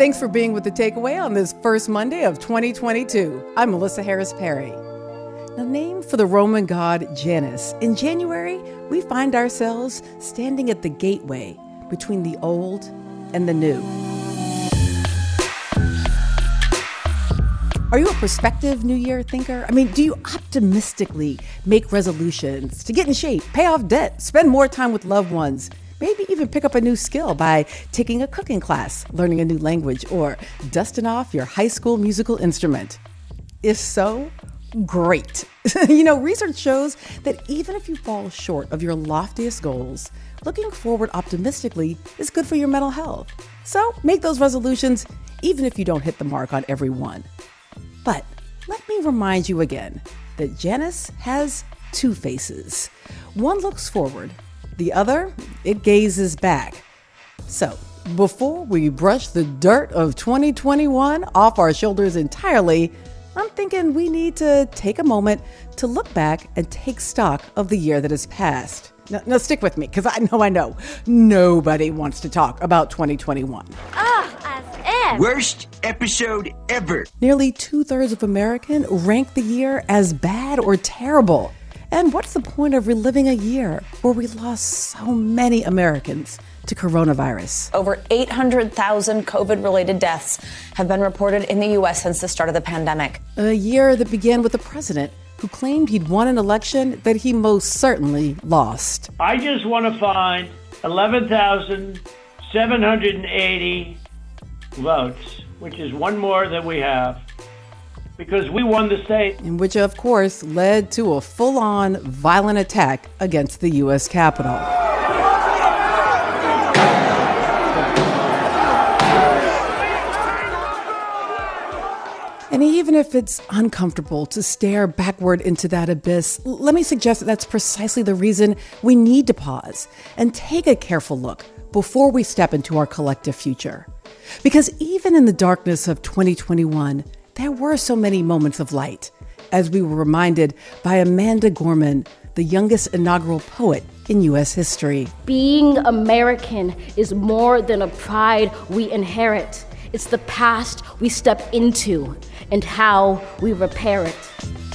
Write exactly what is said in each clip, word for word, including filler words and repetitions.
Thanks for being with The Takeaway on this first Monday of twenty twenty-two. I'm Melissa Harris Perry. Now, named for the Roman god Janus, in January, we find ourselves standing at the gateway between the old and the new. Are you a prospective New Year thinker? I mean, do you optimistically make resolutions to get in shape, pay off debt, spend more time with loved ones, maybe even pick up a new skill by taking a cooking class, learning a new language, or dusting off your high school musical instrument? If so, great. You know, research shows that even if you fall short of your loftiest goals, looking forward optimistically is good for your mental health. So make those resolutions even if you don't hit the mark on every one. But let me remind you again that Janus has two faces. One looks forward, the other, it gazes back. So before we brush the dirt of twenty twenty-one off our shoulders entirely, I'm thinking we need to take a moment to look back and take stock of the year that has passed. Now, now stick with me, because I know, I know, nobody wants to talk about twenty twenty-one. Ugh, as if. Worst episode ever. Nearly two-thirds of Americans rank the year as bad or terrible. And what's the point of reliving a year where we lost so many Americans to coronavirus? Over eight hundred thousand COVID-related deaths have been reported in the U S since the start of the pandemic. A year that began with a president who claimed he'd won an election that he most certainly lost. I just want to find eleven thousand seven hundred eighty votes, which is one more than we have, because we won the state. And which, of course, led to a full-on violent attack against the U S Capitol. And even if it's uncomfortable to stare backward into that abyss, let me suggest that that's precisely the reason we need to pause and take a careful look before we step into our collective future. Because even in the darkness of twenty twenty-one, there were so many moments of light, as we were reminded by Amanda Gorman, the youngest inaugural poet in U S history. Being American is more than a pride we inherit. It's the past we step into and how we repair it.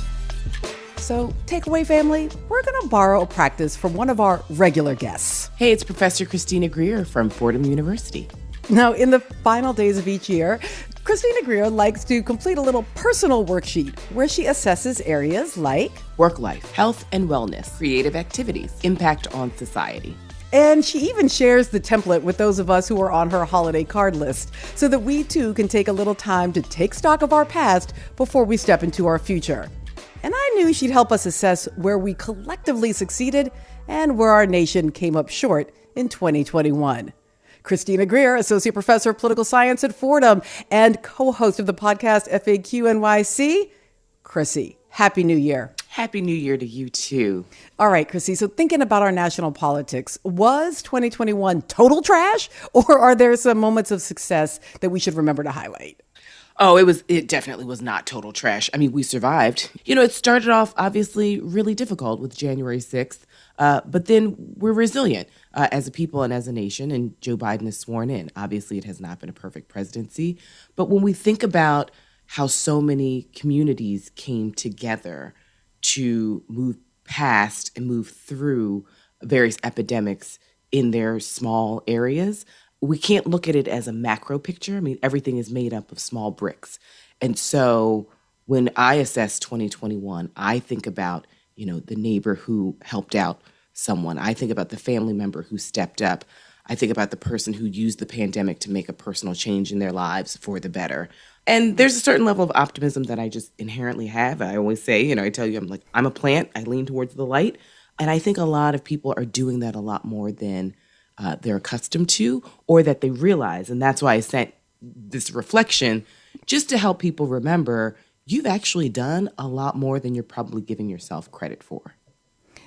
So, takeaway family, we're going to borrow a practice from one of our regular guests. Hey, it's Professor Christina Greer from Fordham University. Now, in the final days of each year, Christina Greer likes to complete a little personal worksheet where she assesses areas like work life, health and wellness, creative activities, impact on society. And she even shares the template with those of us who are on her holiday card list so that we too can take a little time to take stock of our past before we step into our future. And I knew she'd help us assess where we collectively succeeded and where our nation came up short in twenty twenty-one. Christina Greer, Associate Professor of Political Science at Fordham and co-host of the podcast F A Q N Y C. Chrissy, Happy New Year. Happy New Year to you, too. All right, Chrissy, so thinking about our national politics, was twenty twenty-one total trash, or are there some moments of success that we should remember to highlight? Oh, it was. It definitely was not total trash. I mean, we survived. You know, it started off obviously really difficult with January sixth, uh, but then we're resilient uh, as a people and as a nation, and Joe Biden is sworn in. Obviously, it has not been a perfect presidency, but when we think about how so many communities came together to move past and move through various epidemics in their small areas, we can't look at it as a macro picture. I mean, everything is made up of small bricks. And so when I assess twenty twenty-one, I think about, you know, the neighbor who helped out someone. I think about the family member who stepped up. I think about the person who used the pandemic to make a personal change in their lives for the better. And there's a certain level of optimism that I just inherently have. I always say, you know, I tell you, I'm like, I'm a plant. I lean towards the light. And I think a lot of people are doing that a lot more than uh, they're accustomed to or that they realize. And that's why I sent this reflection just to help people remember you've actually done a lot more than you're probably giving yourself credit for.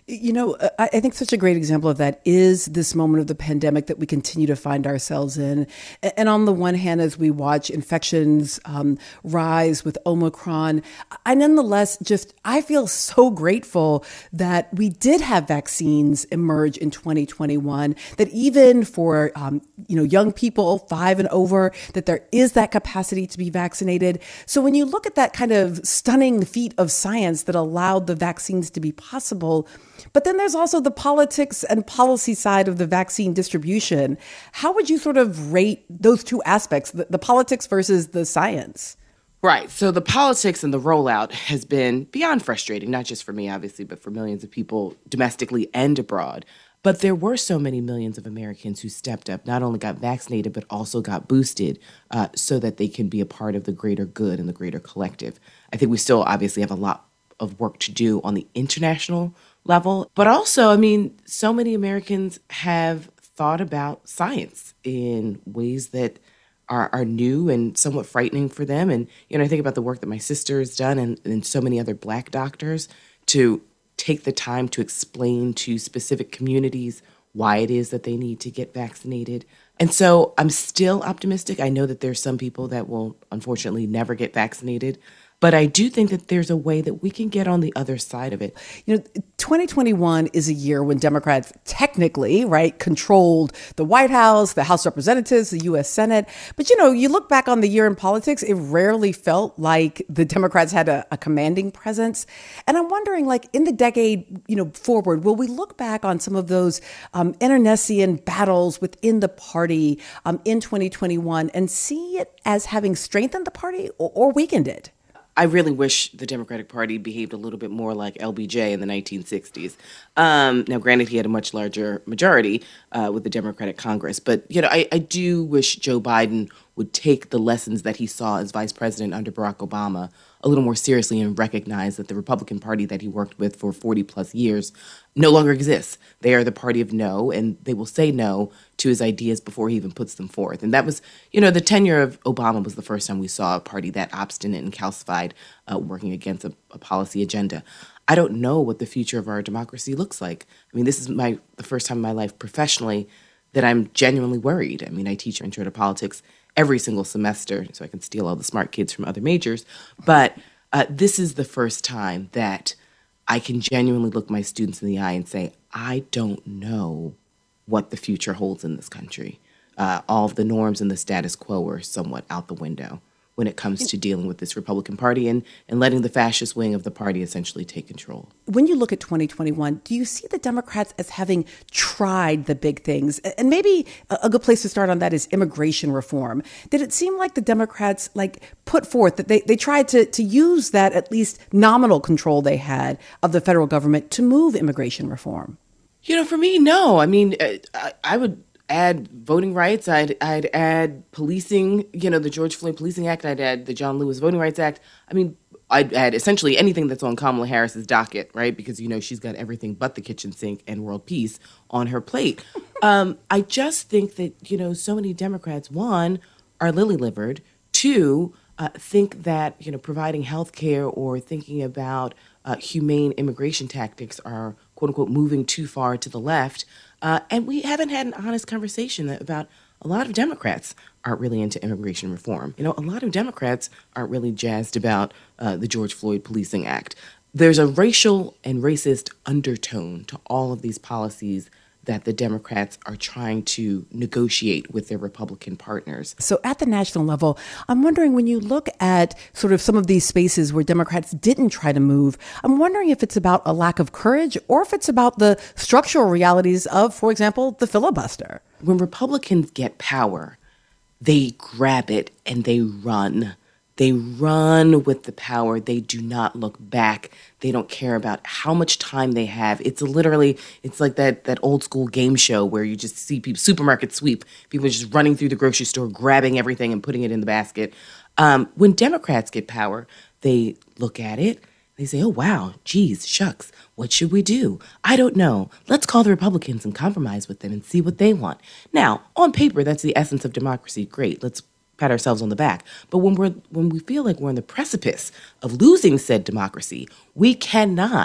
You know, I I think such a great example of that is this moment of the pandemic that we continue to find ourselves in. A- And on the one hand, as we watch infections um, rise with Omicron, I nonetheless just, I feel so grateful that we did have vaccines emerge in twenty twenty-one, that even for, um, you know, young people five and over, that there is that capacity to be vaccinated. So when you look at that kind of stunning feat of science that allowed the vaccines to be possible, but then there's also the politics and policy side of the vaccine distribution. How would you sort of rate those two aspects, the, the politics versus the science? Right. So the politics and the rollout has been beyond frustrating, not just for me, obviously, but for millions of people domestically and abroad. But there were so many millions of Americans who stepped up, not only got vaccinated, but also got boosted uh, so that they can be a part of the greater good and the greater collective. I think we still obviously have a lot of work to do on the international level. But also, I mean, so many Americans have thought about science in ways that are, are new and somewhat frightening for them. And, you know, I think about the work that my sister has done and, and so many other Black doctors to take the time to explain to specific communities why it is that they need to get vaccinated. And so I'm still optimistic. I know that there's some people that will unfortunately never get vaccinated. But I do think that there's a way that we can get on the other side of it. You know, twenty twenty-one is a year when Democrats technically, right, controlled the White House, the House of Representatives, the U S Senate. But, you know, you look back on the year in politics, it rarely felt like the Democrats had a, a commanding presence. And I'm wondering, like, in the decade, you know, forward, will we look back on some of those um, internecine battles within the party um, in twenty twenty-one and see it as having strengthened the party or, or weakened it? I really wish the Democratic Party behaved a little bit more like L B J in the nineteen sixties. Um, now, granted, he had a much larger majority uh, with the Democratic Congress, but you know, I, I do wish Joe Biden would take the lessons that he saw as vice president under Barack Obama a little more seriously and recognize that the Republican Party that he worked with for forty plus years no longer exists. They are the party of no, and they will say no to his ideas before he even puts them forth. And that was, you know, the tenure of Obama was the first time we saw a party that obstinate and calcified uh, working against a, a policy agenda. I don't know what the future of our democracy looks like. I mean, this is my the first time in my life professionally that I'm genuinely worried. I mean, I teach intro to politics every single semester so I can steal all the smart kids from other majors. But uh, this is the first time that I can genuinely look my students in the eye and say, I don't know what the future holds in this country. Uh, all of the norms and the status quo are somewhat out the window when it comes to dealing with this Republican Party and, and letting the fascist wing of the party essentially take control. When you look at twenty twenty-one, do you see the Democrats as having tried the big things? And maybe a good place to start on that is immigration reform. Did it seem like the Democrats like put forth that they, they tried to, to use that at least nominal control they had of the federal government to move immigration reform? You know, for me, no. I mean, I, I would add voting rights. I'd I'd add policing, you know, the George Floyd Policing Act. I'd add the John Lewis Voting Rights Act. I mean, I'd add essentially anything that's on Kamala Harris's docket, right? Because, you know, she's got everything but the kitchen sink and world peace on her plate. um, I just think that, you know, so many Democrats, one, are lily-livered. Two, uh, think that, you know, providing health care or thinking about uh, humane immigration tactics are, quote-unquote, moving too far to the left. Uh, and we haven't had an honest conversation about a lot of Democrats aren't really into immigration reform. You know, a lot of Democrats aren't really jazzed about uh, the George Floyd Policing Act. There's a racial and racist undertone to all of these policies that the Democrats are trying to negotiate with their Republican partners. So at the national level, I'm wondering, when you look at sort of some of these spaces where Democrats didn't try to move, I'm wondering if it's about a lack of courage or if it's about the structural realities of, for example, the filibuster. When Republicans get power, they grab it and they run. They run with the power. They do not look back. They don't care about how much time they have. It's literally, it's like that that old school game show where you just see people, supermarket sweep, people just running through the grocery store, grabbing everything and putting it in the basket. Um, when Democrats get power, they look at it. They say, oh, wow, geez, shucks, what should we do? I don't know. Let's call the Republicans and compromise with them and see what they want. Now, on paper, that's the essence of democracy. Great, let's pat ourselves on the back. But when we're when we feel like we're on the precipice of losing said democracy, we cannot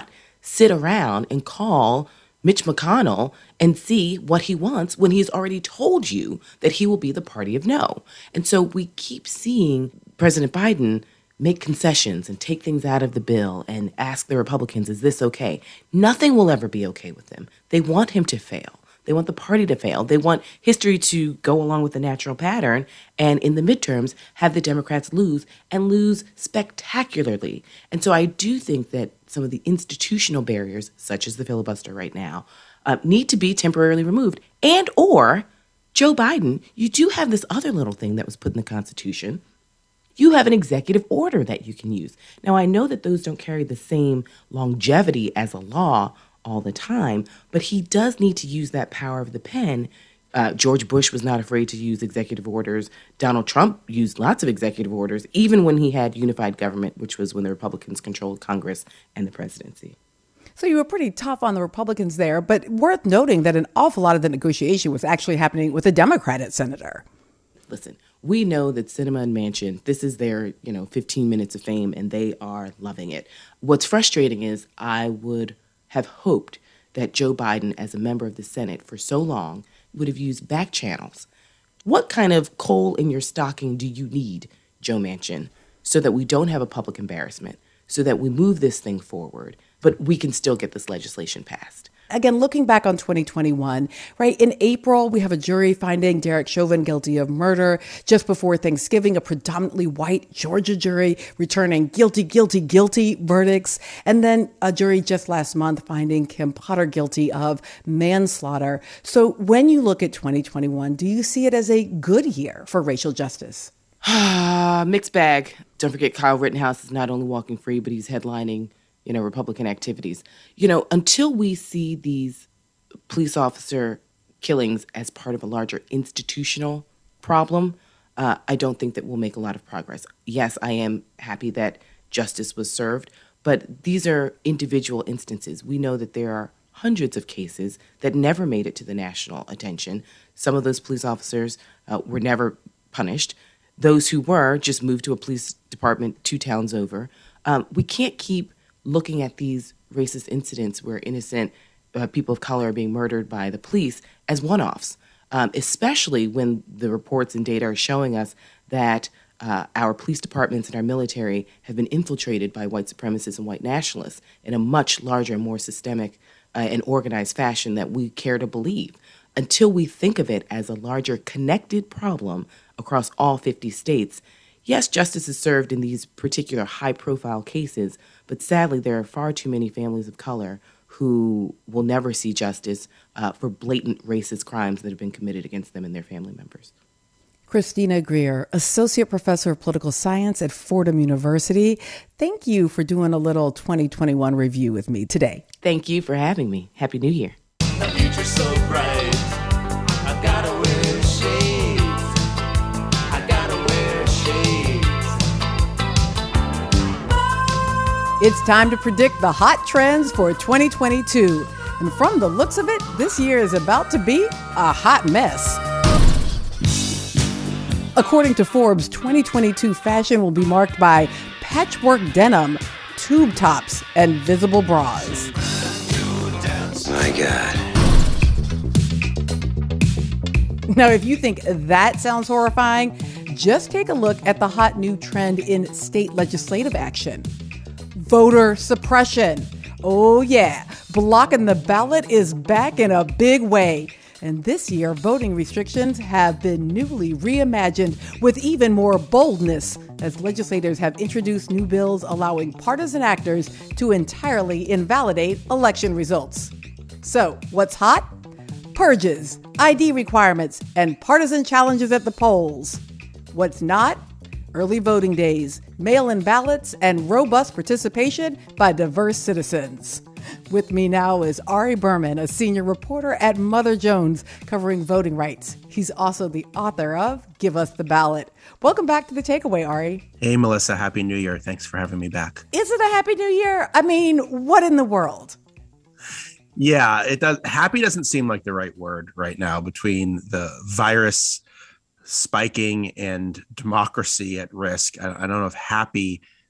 sit around and call Mitch McConnell and see what he wants when he's already told you that he will be the party of no. And so we keep seeing President Biden make concessions and take things out of the bill and ask the Republicans, is this okay? Nothing will ever be okay with him. They want him to fail. They want the party to fail. They want history to go along with the natural pattern and in the midterms have the Democrats lose and lose spectacularly. And so I do think that some of the institutional barriers, such as the filibuster right now, uh, need to be temporarily removed. And or, Joe Biden, you do have this other little thing that was put in the Constitution. You have an executive order that you can use. Now, I know that those don't carry the same longevity as a law all the time, but he does need to use that power of the pen. Uh, George Bush was not afraid to use executive orders. Donald Trump used lots of executive orders, even when he had unified government, which was when the Republicans controlled Congress and the presidency. So you were pretty tough on the Republicans there, but worth noting that an awful lot of the negotiation was actually happening with a Democratic senator. Listen, we know that Sinema and Manchin, this is their, you know, fifteen minutes of fame, and they are loving it. What's frustrating is I would have hoped that Joe Biden, as a member of the Senate for so long, would have used back channels. What kind of coal in your stocking do you need, Joe Manchin, so that we don't have a public embarrassment, so that we move this thing forward, but we can still get this legislation passed? Again, looking back on twenty twenty-one, right, in April, we have a jury finding Derek Chauvin guilty of murder. Just before Thanksgiving, a predominantly white Georgia jury returning guilty, guilty, guilty verdicts. And then a jury just last month finding Kim Potter guilty of manslaughter. So when you look at twenty twenty-one, do you see it as a good year for racial justice? Mixed bag. Don't forget Kyle Rittenhouse is not only walking free, but he's headlining you know, Republican activities. You know, until we see these police officer killings as part of a larger institutional problem, uh, I don't think that we'll make a lot of progress. Yes, I am happy that justice was served, but these are individual instances. We know that there are hundreds of cases that never made it to the national attention. Some of those police officers uh, were never punished. Those who were just moved to a police department two towns over. Um, we can't keep looking at these racist incidents where innocent uh, people of color are being murdered by the police as one-offs, um, especially when the reports and data are showing us that uh, our police departments and our military have been infiltrated by white supremacists and white nationalists in a much larger, more systemic uh, and organized fashion that we care to believe. Until we think of it as a larger connected problem across all fifty states, yes, justice is served in these particular high-profile cases, but sadly, there are far too many families of color who will never see justice uh, for blatant racist crimes that have been committed against them and their family members. Christina Greer, Associate Professor of Political Science at Fordham University. Thank you for doing a little twenty twenty-one review with me today. Thank you for having me. Happy New Year. The future's so bright. I gotta wear shades. I gotta wear shades. It's time to predict the hot trends for twenty twenty-two. And from the looks of it, this year is about to be a hot mess. According to Forbes, twenty twenty-two fashion will be marked by patchwork denim, tube tops, and visible bras. My God. Now, if you think that sounds horrifying, just take a look at the hot new trend in state legislative action. Voter suppression. Oh yeah, blocking the ballot is back in a big way. And this year, voting restrictions have been newly reimagined with even more boldness as legislators have introduced new bills allowing partisan actors to entirely invalidate election results. So, what's hot? Purges, I D requirements, and partisan challenges at the polls. What's not? Early voting days, mail-in ballots, and robust participation by diverse citizens. With me now is Ari Berman, a senior reporter at Mother Jones covering voting rights. He's also the author of Give Us the Ballot. Welcome back to The Takeaway, Ari. Hey, Melissa. Happy New Year. Thanks for having me back. Is it a Happy New Year? I mean, what in the world? Yeah, it does. Happy doesn't seem like the right word right now between the virus spiking and democracy at risk. I, I don't know if happy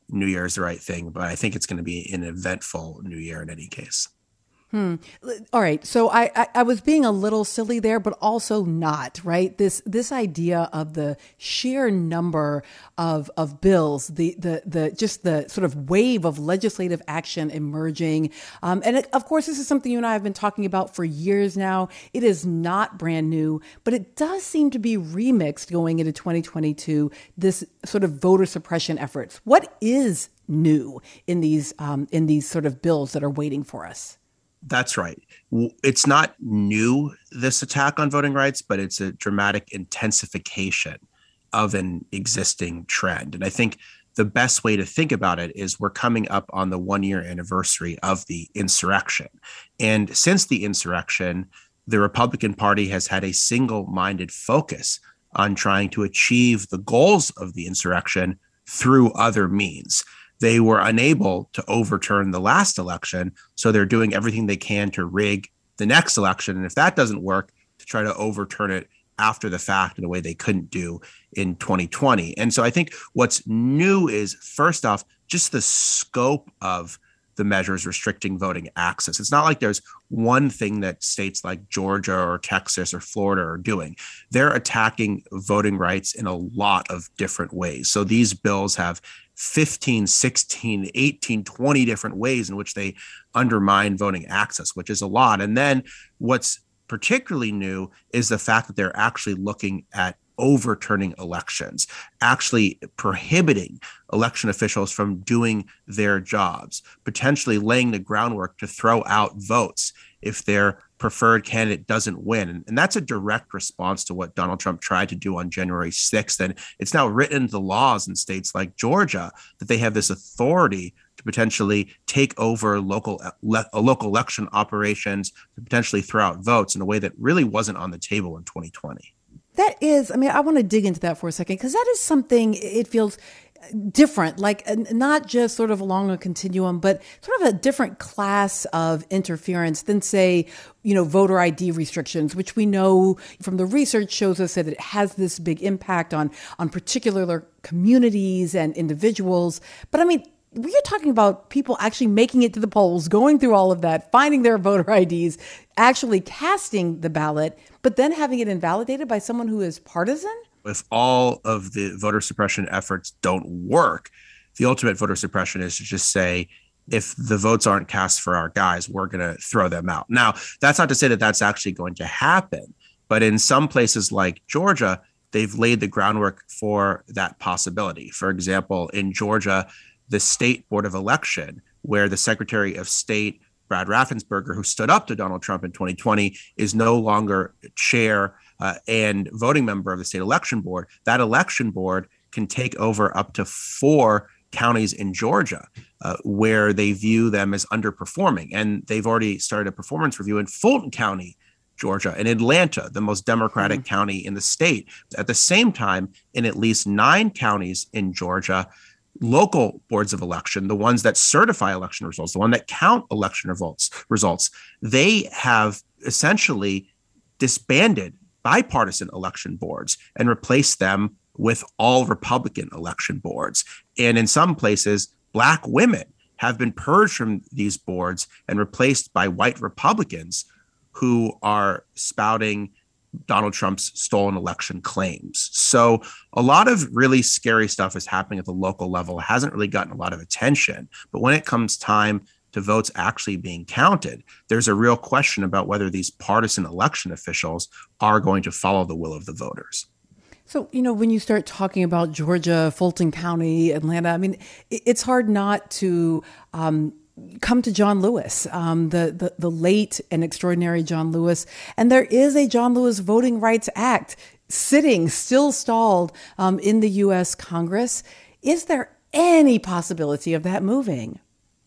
New Year is the right thing, but I think it's going to be an eventful New Year in any case. Hmm. All right. So I, I, I was being a little silly there, but also not, right? This this idea of the sheer number of of bills, the the the just the sort of wave of legislative action emerging. Um, and it, of course, this is something you and I have been talking about for years now. It is not brand new, but it does seem to be remixed going into twenty twenty-two, this sort of voter suppression efforts. What is new in these um, in these sort of bills that are waiting for us? That's right. It's not new, this attack on voting rights, but it's a dramatic intensification of an existing trend. And I think the best way to think about it is we're coming up on the one year anniversary of the insurrection. And since the insurrection, the Republican Party has had a single-minded focus on trying to achieve the goals of the insurrection through other means. They were unable to overturn the last election, so they're doing everything they can to rig the next election. And if that doesn't work, to try to overturn it after the fact in a way they couldn't do in twenty twenty. And so I think what's new is, first off, just the scope of the measures restricting voting access. It's not like there's one thing that states like Georgia or Texas or Florida are doing. They're attacking voting rights in a lot of different ways. So these bills have fifteen, sixteen, eighteen, twenty different ways in which they undermine voting access, which is a lot. And then what's particularly new is the fact that they're actually looking at overturning elections, actually prohibiting election officials from doing their jobs, potentially laying the groundwork to throw out votes if their preferred candidate doesn't win. And, and that's a direct response to what Donald Trump tried to do on January sixth. And it's now written into the laws in states like Georgia that they have this authority to potentially take over local le- local election operations, to potentially throw out votes in a way that really wasn't on the table in twenty twenty. That is, I mean, I want to dig into that for a second, because that is something, it feels different, like not just sort of along a continuum, but sort of a different class of interference than, say, you know, voter I D restrictions, which we know from the research shows us that it has this big impact on, on particular communities and individuals. But I mean, we are talking about people actually making it to the polls, going through all of that, finding their voter I Ds, actually casting the ballot, but then having it invalidated by someone who is partisan? If all of the voter suppression efforts don't work, the ultimate voter suppression is to just say, if the votes aren't cast for our guys, we're going to throw them out. Now, that's not to say that that's actually going to happen, but in some places like Georgia, they've laid the groundwork for that possibility. For example, in Georgia, the State Board of Election, where the Secretary of State, Brad Raffensperger, who stood up to Donald Trump in twenty twenty, is no longer chair uh, and voting member of the state election board. That election board can take over up to four counties in Georgia uh, where they view them as underperforming. And they've already started a performance review in Fulton County, Georgia, and Atlanta, the most Democratic mm-hmm. county in the state. At the same time, in at least nine counties in Georgia, local boards of election, the ones that certify election results, the one that count election results, results, they have essentially disbanded bipartisan election boards and replaced them with all Republican election boards. And in some places, Black women have been purged from these boards and replaced by white Republicans who are spouting Donald Trump's stolen election claims. So a lot of really scary stuff is happening at the local level. It hasn't really gotten a lot of attention. But when it comes time to votes actually being counted, there's a real question about whether these partisan election officials are going to follow the will of the voters. So, you know, when you start talking about Georgia, Fulton County, Atlanta, I mean, it's hard not to um, come to John Lewis, um, the, the the late and extraordinary John Lewis. And there is a John Lewis Voting Rights Act sitting, still stalled um, in the U S Congress. Is there any possibility of that moving?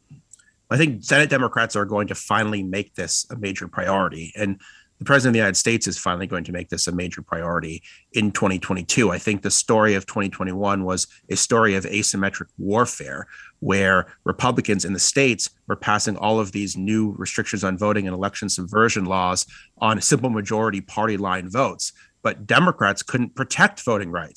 I think Senate Democrats are going to finally make this a major priority. And the president of the United States is finally going to make this a major priority in twenty twenty-two. I think the story of twenty twenty-one was a story of asymmetric warfare, where Republicans in the states were passing all of these new restrictions on voting and election subversion laws on simple majority party line votes. But Democrats couldn't protect voting rights.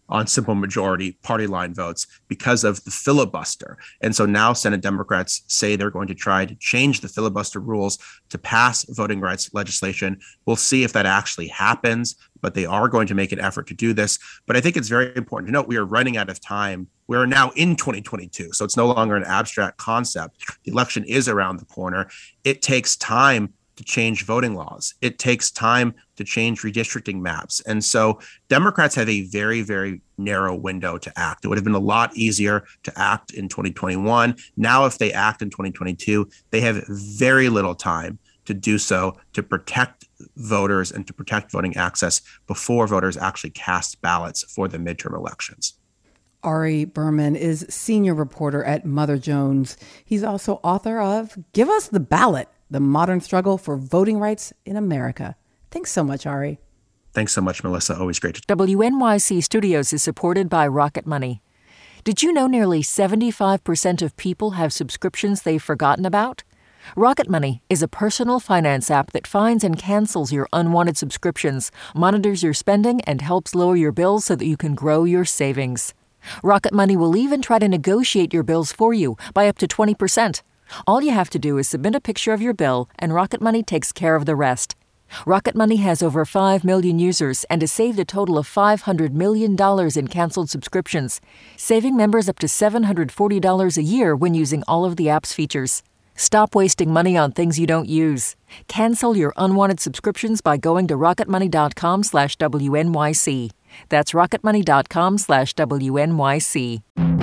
on simple majority party line votes because of the filibuster. And so now Senate Democrats say they're going to try to change the filibuster rules to pass voting rights legislation. We'll see if that actually happens, but they are going to make an effort to do this. But I think it's very important to note we are running out of time. We're now in twenty twenty-two, so it's no longer an abstract concept. The election is around the corner. It takes time to change voting laws. It takes time to change redistricting maps. And so Democrats have a very, very narrow window to act. It would have been a lot easier to act in twenty twenty-one. Now, if they act in twenty twenty-two, they have very little time to do so to protect voters and to protect voting access before voters actually cast ballots for the midterm elections. Ari Berman is senior reporter at Mother Jones. He's also author of Give Us the Ballot, The Modern Struggle for Voting Rights in America. Thanks so much, Ari. Thanks so much, Melissa. Always great to W N Y C Studios is supported by Rocket Money. Did you know nearly seventy-five percent of people have subscriptions they've forgotten about? Rocket Money is a personal finance app that finds and cancels your unwanted subscriptions, monitors your spending, and helps lower your bills so that you can grow your savings. Rocket Money will even try to negotiate your bills for you by up to twenty percent. All you have to do is submit a picture of your bill, and Rocket Money takes care of the rest. Rocket Money has over five million users and has saved a total of five hundred million dollars in canceled subscriptions, saving members up to seven hundred forty dollars a year when using all of the app's features. Stop wasting money on things you don't use. Cancel your unwanted subscriptions by going to rocketmoney.com slash WNYC. That's rocketmoney.com slash WNYC.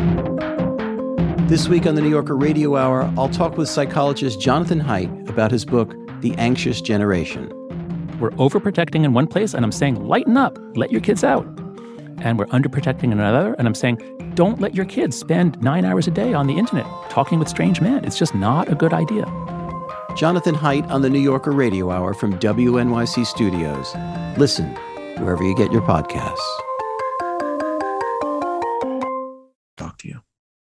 This week on the New Yorker Radio Hour, I'll talk with psychologist Jonathan Haidt about his book, The Anxious Generation. We're overprotecting in one place, and I'm saying, lighten up, let your kids out. And we're underprotecting in another, and I'm saying, don't let your kids spend nine hours a day on the internet talking with strange men. It's just not a good idea. Jonathan Haidt on the New Yorker Radio Hour from W N Y C Studios. Listen wherever you get your podcasts. Talk to you.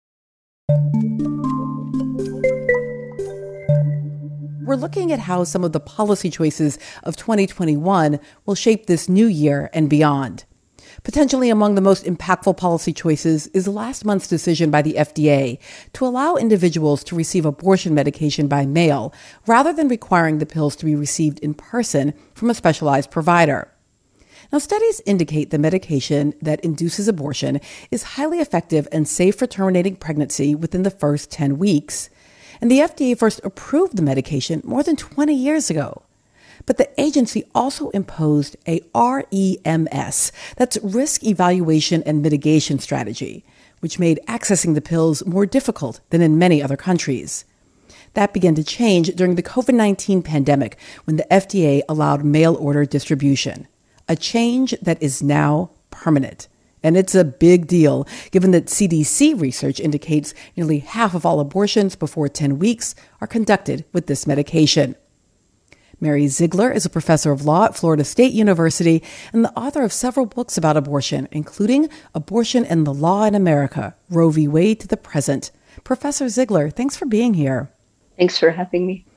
We're looking at how some of the policy choices of twenty twenty-one will shape this new year and beyond. Potentially among the most impactful policy choices is last month's decision by the F D A to allow individuals to receive abortion medication by mail rather than requiring the pills to be received in person from a specialized provider. Now, studies indicate the medication that induces abortion is highly effective and safe for terminating pregnancy within the first ten weeks. And the F D A first approved the medication more than twenty years ago. But the agency also imposed a R E M S, that's Risk Evaluation and Mitigation Strategy, which made accessing the pills more difficult than in many other countries. That began to change during the covid nineteen pandemic when the F D A allowed mail-order distribution, a change that is now permanent. And it's a big deal, given that C D C research indicates nearly half of all abortions before ten weeks are conducted with this medication. Mary Ziegler is a professor of law at Florida State University and the author of several books about abortion, including Abortion and the Law in America, Roe v. Wade to the Present. Professor Ziegler, thanks for being here. Thanks for having me.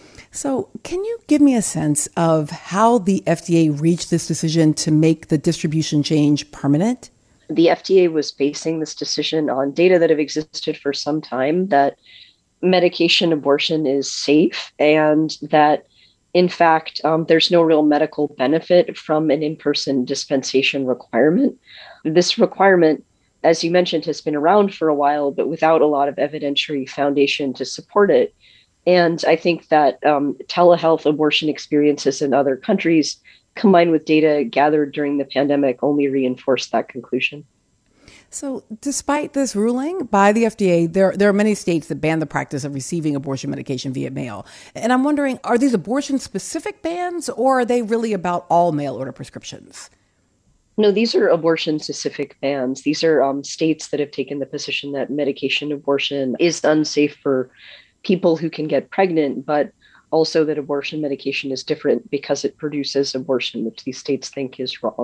So can you give me a sense of how the F D A reached this decision to make the distribution change permanent? The F D A was basing this decision on data that have existed for some time, that medication abortion is safe and that in fact, um, there's no real medical benefit from an in-person dispensation requirement. This requirement, as you mentioned, has been around for a while, but without a lot of evidentiary foundation to support it. And I think that um, telehealth abortion experiences in other countries, combined with data gathered during the pandemic, only reinforced that conclusion. So despite this ruling by the F D A, there, there are many states that ban the practice of receiving abortion medication via mail. And I'm wondering, are these abortion-specific bans, or are they really about all mail-order prescriptions? No, these are abortion-specific bans. These are um, states that have taken the position that medication abortion is unsafe for people who can get pregnant, but also that abortion medication is different because it produces abortion, which these states think is wrong.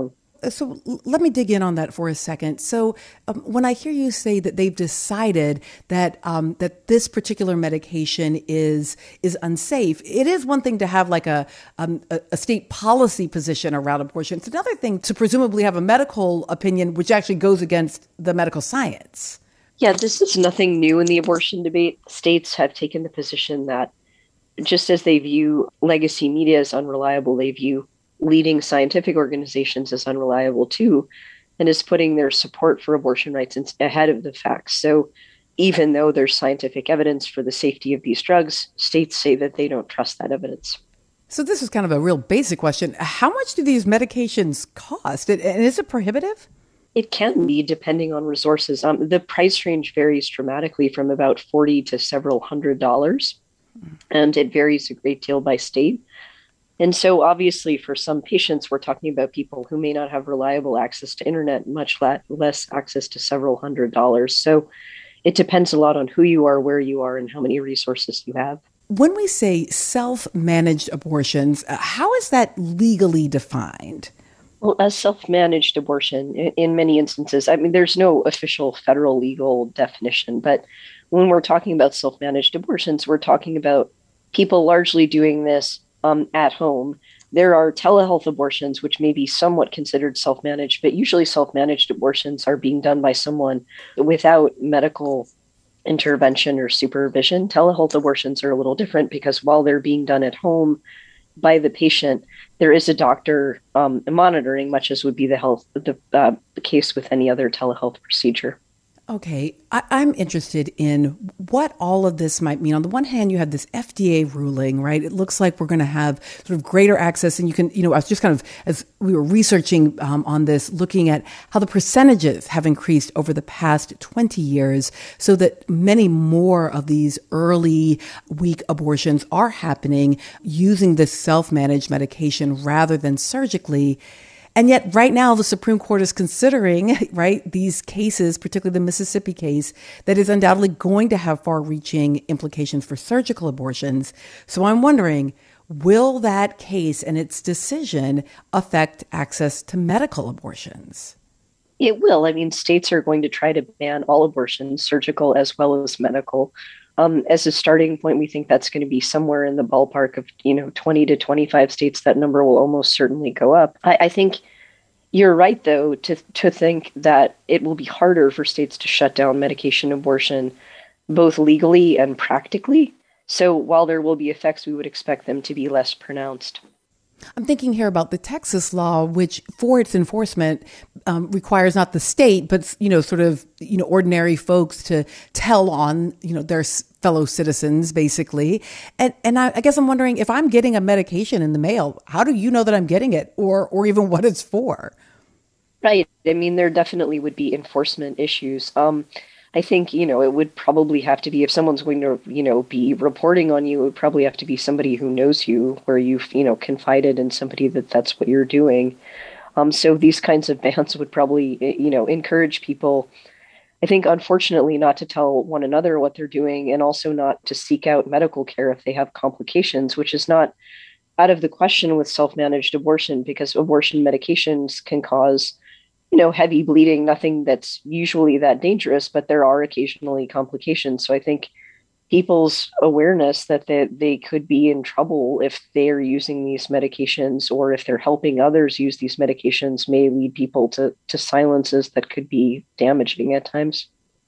so let me dig in on that for a second. So, um, when I hear you say that they've decided that um, that this particular medication is is unsafe, it is one thing to have like a, um, a a state policy position around abortion. It's another thing to presumably have a medical opinion which actually goes against the medical science. Yeah, this is nothing new in the abortion debate. States have taken the position that just as they view legacy media as unreliable, they view leading scientific organizations as unreliable too, and is putting their support for abortion rights in, ahead of the facts. So even though there's scientific evidence for the safety of these drugs, states say that they don't trust that evidence. So this is kind of a real basic question. How much do these medications cost? And is it prohibitive? It can be, depending on resources. Um, the price range varies dramatically from about forty to several hundred dollars, and it varies a great deal by state. And so obviously for some patients, we're talking about people who may not have reliable access to internet, much less access to several hundred dollars. So it depends a lot on who you are, where you are, and how many resources you have. When we say self-managed abortions, uh, how is that legally defined? Well, as self-managed abortion, in, in many instances, I mean, there's no official federal legal definition, but when we're talking about self-managed abortions, we're talking about people largely doing this Um, at home. There are telehealth abortions, which may be somewhat considered self-managed, but usually self-managed abortions are being done by someone without medical intervention or supervision. Telehealth abortions are a little different because while they're being done at home by the patient, there is a doctor um, monitoring, much as would be the health the, uh, the case with any other telehealth procedure. Okay, I, I'm interested in what all of this might mean. On the one hand, you have this F D A ruling, right? It looks like we're going to have sort of greater access. And you can, you know, I was just kind of, as we were researching um, on this, looking at how the percentages have increased over the past twenty years so that many more of these early week abortions are happening using this self-managed medication rather than surgically. And yet right now, the Supreme Court is considering, right, these cases, particularly the Mississippi case, that is undoubtedly going to have far-reaching implications for surgical abortions. So I'm wondering, will that case and its decision affect access to medical abortions? It will. I mean, states are going to try to ban all abortions, surgical as well as medical. Um, as a starting point, we think that's going to be somewhere in the ballpark of, you know, twenty to twenty-five states. That number will almost certainly go up. I, I think you're right, though, to to think that it will be harder for states to shut down medication abortion, both legally and practically. So while there will be effects, we would expect them to be less pronounced. I'm thinking here about the Texas law, which for its enforcement um, requires not the state, but, you know, sort of, you know, ordinary folks to tell on, you know, their fellow citizens, basically. And and I, I guess I'm wondering, if I'm getting a medication in the mail, how do you know that I'm getting it, or or even what it's for? Right. I mean, there definitely would be enforcement issues. Um, I think, you know, it would probably have to be, if someone's going to, you know, be reporting on you, it would probably have to be somebody who knows you, where you've, you know, confided in somebody that that's what you're doing. Um, so these kinds of bans would probably, you know, encourage people, I think, unfortunately, not to tell one another what they're doing, and also not to seek out medical care if they have complications, which is not out of the question with self-managed abortion, because abortion medications can cause, you know, heavy bleeding, nothing that's usually that dangerous, but there are occasionally complications. So I think people's awareness that they, they could be in trouble if they're using these medications, or if they're helping others use these medications, may lead people to, to silences that could be damaging at times.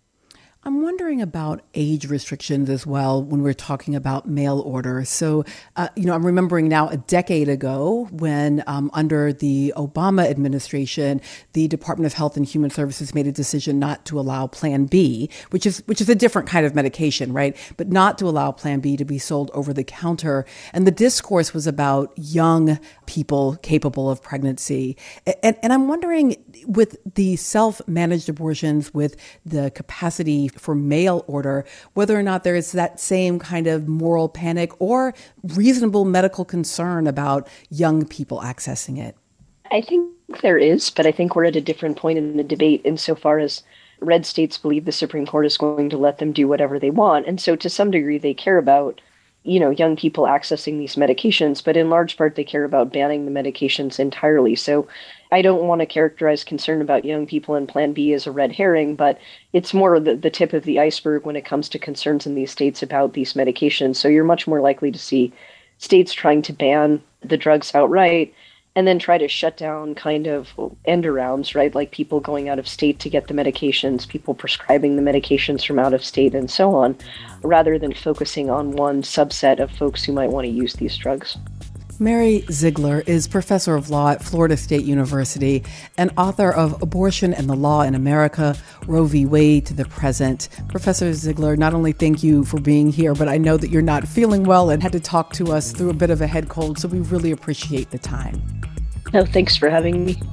I'm wondering about age restrictions as well when we're talking about mail order. So, uh, you know, I'm remembering now a decade ago when um, under the Obama administration, the Department of Health and Human Services made a decision not to allow Plan B, which is which is a different kind of medication, right? But not to allow Plan B to be sold over the counter. And the discourse was about young people capable of pregnancy. And, and I'm wondering, with the self-managed abortions, with the capacity for mail order, whether or not there is that same kind of moral panic or reasonable medical concern about young people accessing it. I think there is, but I think we're at a different point in the debate insofar as red states believe the Supreme Court is going to let them do whatever they want. And so to some degree, they care about you know, young people accessing these medications, but in large part, they care about banning the medications entirely. So I don't want to characterize concern about young people in Plan B as a red herring, but it's more the, the tip of the iceberg when it comes to concerns in these states about these medications. So you're much more likely to see states trying to ban the drugs outright and then try to shut down kind of end arounds, right? Like people going out of state to get the medications, people prescribing the medications from out of state and so on, rather than focusing on one subset of folks who might want to use these drugs. Mary Ziegler is professor of law at Florida State University and author of Abortion and the Law in America, Roe v. Wade to the Present. Professor Ziegler, not only thank you for being here, but I know that you're not feeling well and had to talk to us through a bit of a head cold, so we really appreciate the time. No, thanks for having me.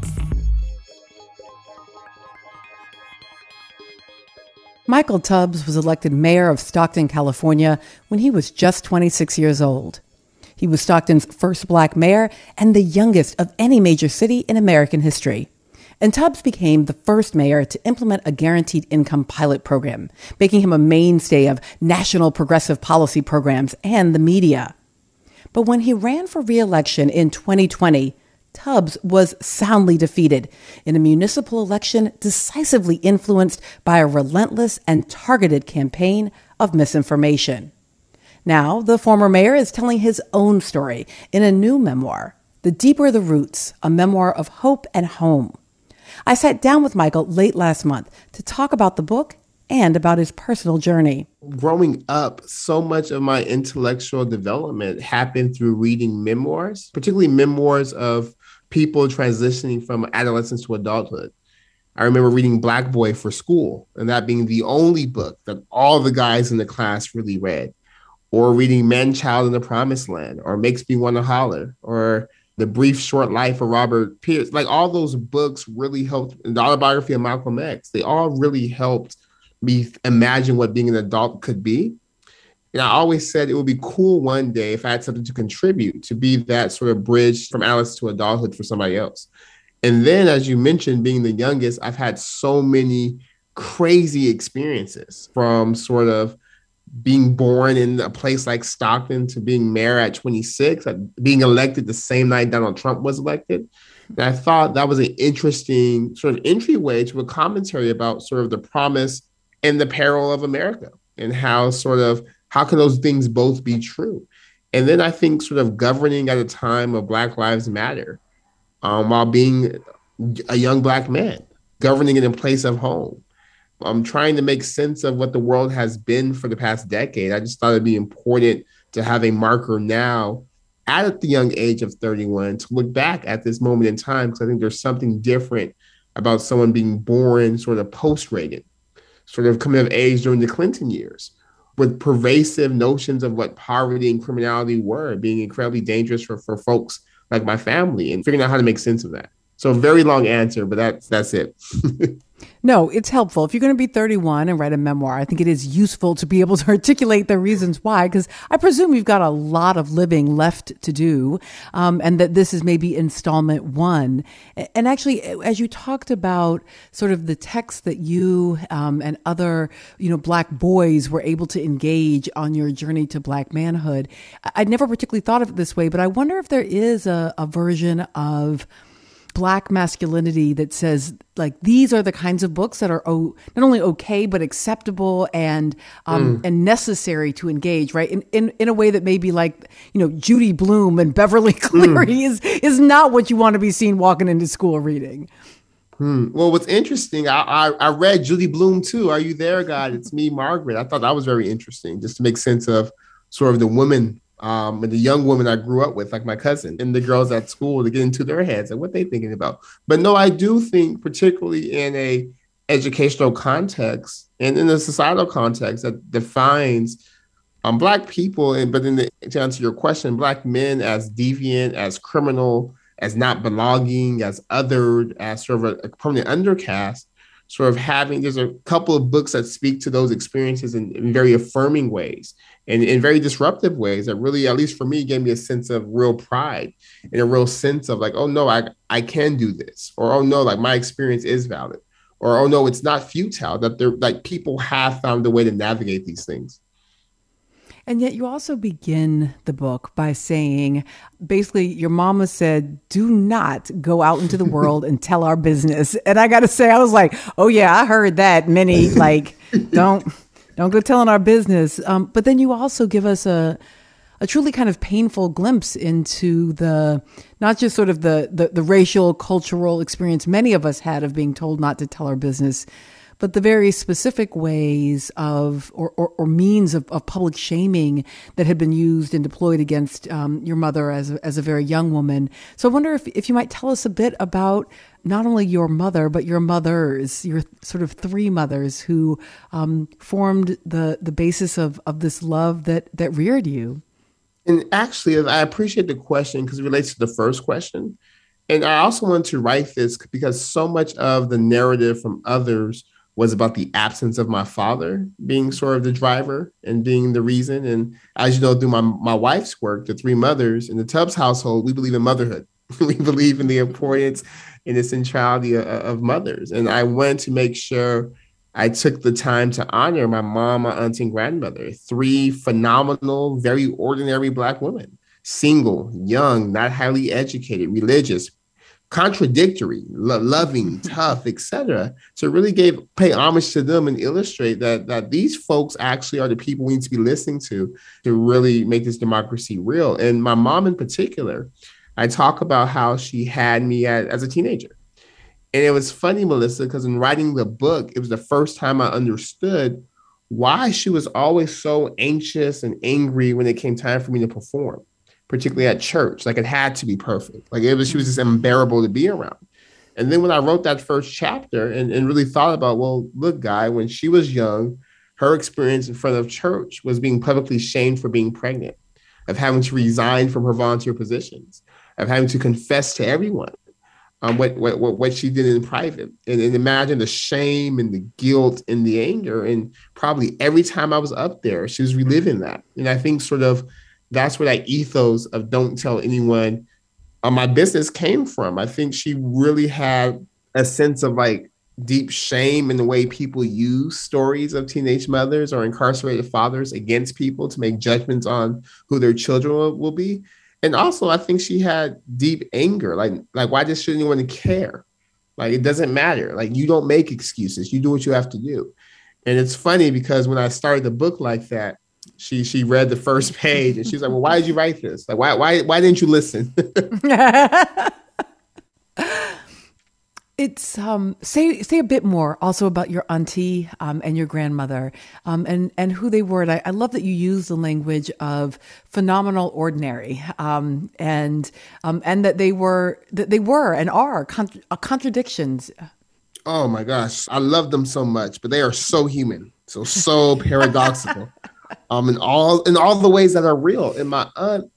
Michael Tubbs was elected mayor of Stockton, California, when he was just twenty-six years old. He was Stockton's first black mayor and the youngest of any major city in American history. And Tubbs became the first mayor to implement a guaranteed income pilot program, making him a mainstay of national progressive policy programs and the media. But when he ran for re-election in twenty twenty, Tubbs was soundly defeated in a municipal election decisively influenced by a relentless and targeted campaign of misinformation. Now, the former mayor is telling his own story in a new memoir, The Deeper the Roots, a memoir of hope and home. I sat down with Michael late last month to talk about the book and about his personal journey. Growing up, so much of my intellectual development happened through reading memoirs, particularly memoirs of people transitioning from adolescence to adulthood. I remember reading Black Boy for school, and that being the only book that all the guys in the class really read. Or reading Man Child in the Promised Land, or Makes Me Wanna Holler, or The Brief Short Life of Robert Pierce. Like all those books really helped, the autobiography of Malcolm X, they all really helped me imagine what being an adult could be. And I always said it would be cool one day if I had something to contribute, to be that sort of bridge from adolescence to adulthood for somebody else. And then, as you mentioned, being the youngest, I've had so many crazy experiences, from sort of being born in a place like Stockton to being mayor at twenty-six, being elected the same night Donald Trump was elected. And I thought that was an interesting sort of entryway to a commentary about sort of the promise and the peril of America, and how sort of, how can those things both be true? And then I think sort of governing at a time of Black Lives Matter, um, while being a young Black man, governing in a place of home. I'm trying to make sense of what the world has been for the past decade. I just thought it'd be important to have a marker now at the young age of thirty-one to look back at this moment in time, because I think there's something different about someone being born sort of post-Reagan, sort of coming of age during the Clinton years, with pervasive notions of what poverty and criminality were, being incredibly dangerous for, for folks like my family, and figuring out how to make sense of that. So a very long answer, but that's, that's it. No, it's helpful. If you're going to be thirty-one and write a memoir, I think it is useful to be able to articulate the reasons why, because I presume you've got a lot of living left to do, um, and that this is maybe installment one. And actually, as you talked about sort of the text that you um, and other, you know, Black boys were able to engage on your journey to Black manhood, I'd never particularly thought of it this way, but I wonder if there is a, a version of Black masculinity that says, like, these are the kinds of books that are oh, not only okay, but acceptable and um, mm. and necessary to engage, right? In, in in a way that maybe, like, you know, Judy Blume and Beverly Cleary mm. is is not what you want to be seen walking into school reading. Hmm. Well, what's interesting, I, I I read Judy Blume too. Are you there, God? It's me, Margaret. I thought that was very interesting, just to make sense of sort of the women Um, and the young women I grew up with, like my cousin, and the girls at school, to get into their heads and what they're thinking about. But no, I do think, particularly in a educational context and in a societal context that defines um, Black people, and but in the, to answer your question, Black men as deviant, as criminal, as not belonging, as othered, as sort of a, a permanent undercast, sort of having, there's a couple of books that speak to those experiences in, in very affirming ways and in very disruptive ways that really, at least for me, gave me a sense of real pride and a real sense of like, oh no, I, I can do this. Or, oh no, like my experience is valid. Or, oh no, it's not futile, that they're like people have found a way to navigate these things. And yet you also begin the book by saying, basically, your mama said, do not go out into the world and tell our business. And I got to say, I was like, oh, yeah, I heard that many, like, don't don't go telling our business. Um, but then you also give us a a truly kind of painful glimpse into the, not just sort of the, the, the racial, cultural experience many of us had of being told not to tell our business, but the very specific ways of, or, or, or means of, of public shaming that had been used and deployed against um, your mother as a, as a very young woman. So I wonder if, if you might tell us a bit about not only your mother, but your mothers, your sort of three mothers who um, formed the, the basis of, of this love that, that reared you. And actually, I appreciate the question because it relates to the first question. And I also want to write this because so much of the narrative from others was about the absence of my father being sort of the driver and being the reason. And as you know, through my, my wife's work, the three mothers in the Tubbs household, we believe in motherhood. We believe in the importance and the centrality of, of mothers. And I wanted to make sure I took the time to honor my mom, my auntie, and grandmother, three phenomenal, very ordinary Black women, single, young, not highly educated, religious, contradictory, lo- loving, tough, et cetera. So it really gave pay homage to them and illustrate that, that these folks actually are the people we need to be listening to to really make this democracy real. And my mom in particular, I talk about how she had me at, as a teenager. And it was funny, Melissa, because in writing the book, it was the first time I understood why she was always so anxious and angry when it came time for me to perform, particularly at church. Like it had to be perfect. Like it was, she was just unbearable to be around. And then when I wrote that first chapter and, and really thought about, well, look, Guy, when she was young, her experience in front of church was being publicly shamed for being pregnant, of having to resign from her volunteer positions, of having to confess to everyone Um, what, what what she did in private, and, and imagine the shame and the guilt and the anger. And probably every time I was up there, she was reliving that. And I think sort of that's where that ethos of don't tell anyone uh, my business came from. I think she really had a sense of like deep shame in the way people use stories of teenage mothers or incarcerated fathers against people to make judgments on who their children will, will be. And also, I think she had deep anger. Like, like why just shouldn't anyone care? Like, it doesn't matter. Like, you don't make excuses. You do what you have to do. And it's funny because when I started the book like that, she she read the first page and she was like, well, why did you write this? Like, why why why didn't you listen? It's um say say a bit more also about your auntie um, and your grandmother um, and and who they were. And I, I love that you use the language of phenomenal ordinary um, and um, and that they were that they were and are contra- contradictions. Oh my gosh, I love them so much, but they are so human, so so paradoxical, um, in all in all the ways that are real. And my aunt,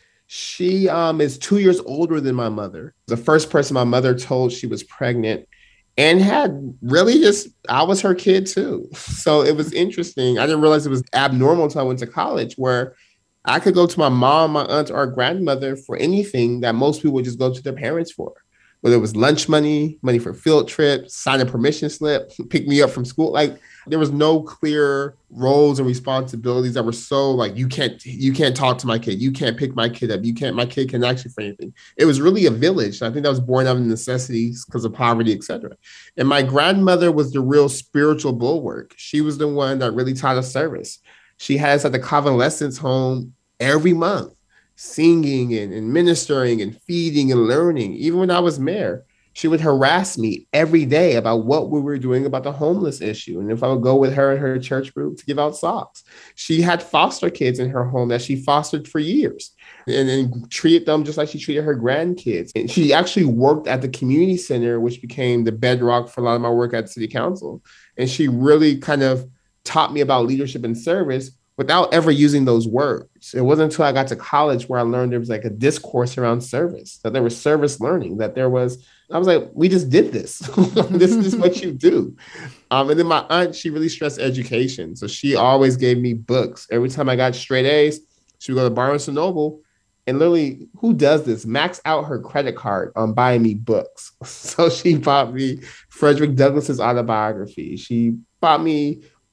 she um, is two years older than my mother. The first person my mother told she was pregnant and had really just, I was her kid too. So it was interesting. I didn't realize it was abnormal until I went to college, where I could go to my mom, my aunt, or grandmother for anything that most people would just go to their parents for. Whether it was lunch money, money for field trips, sign a permission slip, pick me up from school. Like there was no clear roles and responsibilities that were so like, you can't, you can't talk to my kid. You can't pick my kid up. You can't, my kid can ask you for anything. It was really a village. I think that was born out of necessities because of poverty, et cetera. And my grandmother was the real spiritual bulwark. She was the one that really taught us service. She had us at the convalescence home every month, singing and, and ministering and feeding and learning. Even when I was mayor, she would harass me every day about what we were doing about the homeless issue. And if I would go with her and her church group to give out socks. She had foster kids in her home that she fostered for years and then treated them just like she treated her grandkids. And she actually worked at the community center, which became the bedrock for a lot of my work at city council. And she really kind of taught me about leadership and service without ever using those words. It wasn't until I got to college where I learned there was like a discourse around service, that there was service learning, that there was, I was like, we just did this. This is what you do. Um, and then my aunt, she really stressed education. So she always gave me books. Every time I got straight A's, she would go to Barnes and Noble and literally, who does this? Max out her credit card on buying me books. So she bought me Frederick Douglass's autobiography. She bought me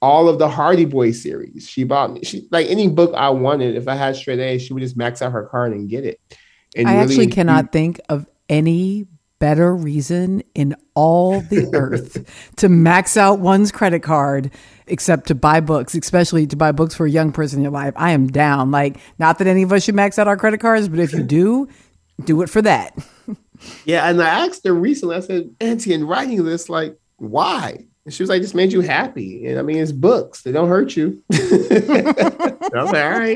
all of the Hardy Boy series. She bought me, she like any book I wanted. If I had straight A's, she would just max out her card and get it. And I really, actually cannot think of any better reason in all the earth to max out one's credit card except to buy books, especially to buy books for a young person in your life. I am down. Like, not that any of us should max out our credit cards, but if you do, do it for that. Yeah, and I asked her recently, I said, Auntie, in writing this, like, why? And she was like, just made you happy. And I mean, it's books. They don't hurt you. I was like, all right.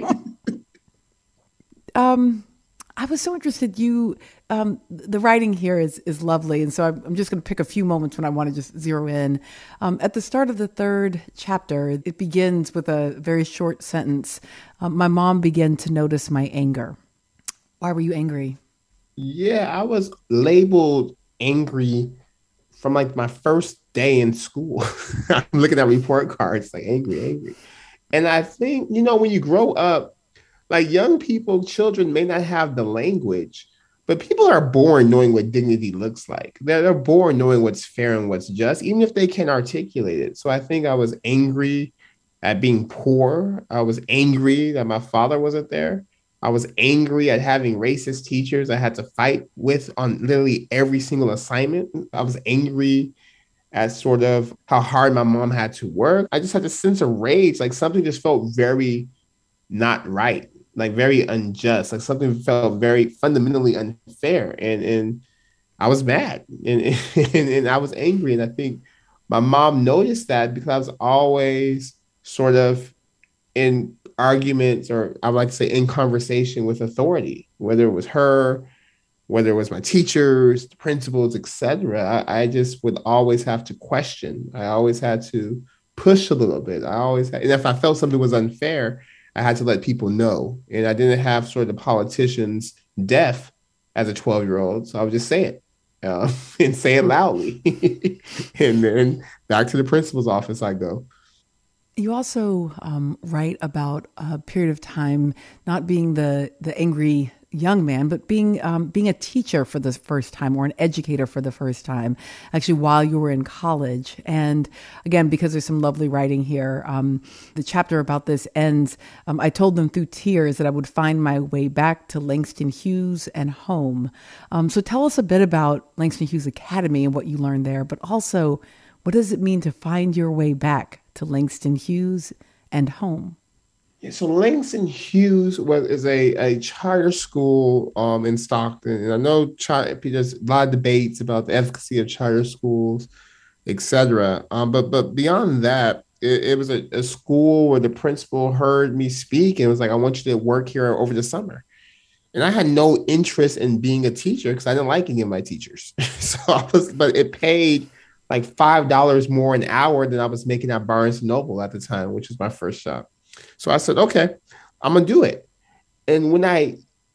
Um, I was so interested. You, um, the writing here is is lovely, and so I'm, I'm just going to pick a few moments when I want to just zero in. Um, at the start of the third chapter, it begins with a very short sentence. Um, my mom began to notice my anger. Why were you angry? Yeah, I was labeled angry from like my first day in school. I'm looking at report cards like angry, angry. And I think, you know, when you grow up, like young people, children may not have the language, but people are born knowing what dignity looks like. They're, they're born knowing what's fair and what's just, even if they can't articulate it. So I think I was angry at being poor. I was angry that my father wasn't there. I was angry at having racist teachers I had to fight with on literally every single assignment. I was angry at sort of how hard my mom had to work. I just had this sense of rage, like something just felt very not right, like very unjust, like something felt very fundamentally unfair. And, and I was mad and, and, and I was angry. And I think my mom noticed that because I was always sort of in arguments, or I would like to say in conversation with authority, whether it was her, whether it was my teachers, the principals, et cetera. I, I just would always have to question. I always had to push a little bit. I always had, and if I felt something was unfair, I had to let people know. And I didn't have sort of the politicians deaf as a twelve year old. So I would just say it uh, and say it loudly. And then back to the principal's office I go. You also um, write about a period of time not being the the angry young man, but being um, being a teacher for the first time, or an educator for the first time, actually while you were in college. And again, because there's some lovely writing here, um, the chapter about this ends. Um, I told them through tears that I would find my way back to Langston Hughes and home. Um, so tell us a bit about Langston Hughes Academy and what you learned there, but also what does it mean to find your way back to Langston Hughes and home? Yeah, so Langston Hughes was is a, a charter school um, in Stockton. And I know char- there's a lot of debates about the efficacy of charter schools, et cetera. Um, but, but beyond that, it, it was a, a school where the principal heard me speak and was like, I want you to work here over the summer. And I had no interest in being a teacher because I didn't like any of my teachers. So I was, but it paid like five dollars more an hour than I was making at Barnes and Noble at the time, which was my first job. So I said, okay, I'm going to do it. And when I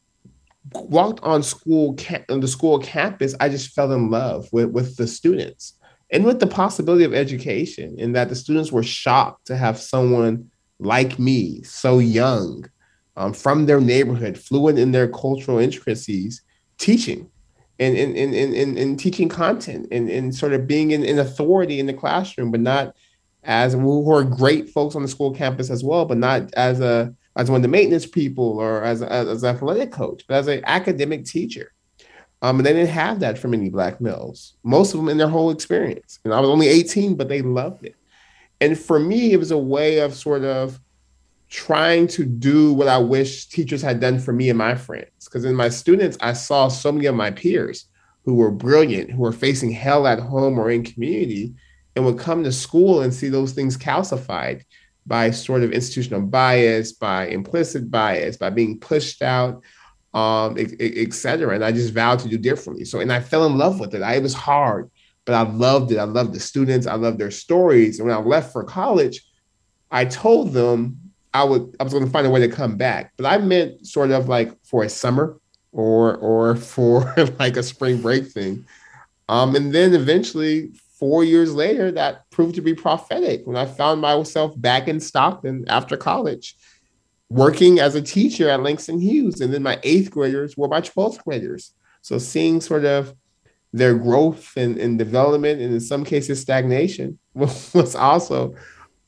walked on school, on the school campus, I just fell in love with, with the students and with the possibility of education, and that the students were shocked to have someone like me, so young, um, from their neighborhood, fluent in their cultural intricacies, teaching. And in in in in teaching content and, and sort of being in, in authority in the classroom, but not as who are great folks on the school campus as well, but not as a as one of the maintenance people or as a, as an athletic coach, but as an academic teacher. Um, and they didn't have that for many Black males, most of them in their whole experience. And I was only eighteen, but they loved it. And for me, it was a way of sort of trying to do what I wish teachers had done for me and my friends. Because in my students, I saw so many of my peers who were brilliant, who were facing hell at home or in community, and would come to school and see those things calcified by sort of institutional bias, by implicit bias, by being pushed out, um, et, et cetera. And I just vowed to do differently. So, and I fell in love with it. I, it was hard, but I loved it. I loved the students. I loved their stories. And when I left for college, I told them I would, I was going to find a way to come back, but I meant sort of like for a summer or, or for like a spring break thing. Um, and then eventually four years later, that proved to be prophetic when I found myself back in Stockton after college, working as a teacher at Langston Hughes. And then my eighth graders were my twelfth graders. So seeing sort of their growth and, and development, and in some cases stagnation, was also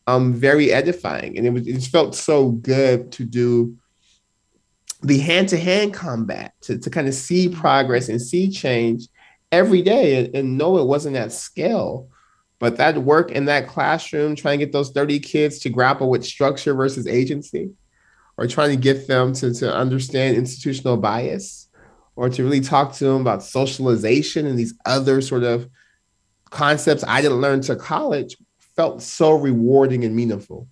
um, very edifying. And it was, it just felt so good to do the hand-to-hand combat, to, to kind of see progress and see change every day, and, and know it wasn't at scale. But that work in that classroom, trying to get those thirty kids to grapple with structure versus agency, or trying to get them to, to understand institutional bias, or to really talk to them about socialization and these other sort of concepts I didn't learn to college, felt so rewarding and meaningful.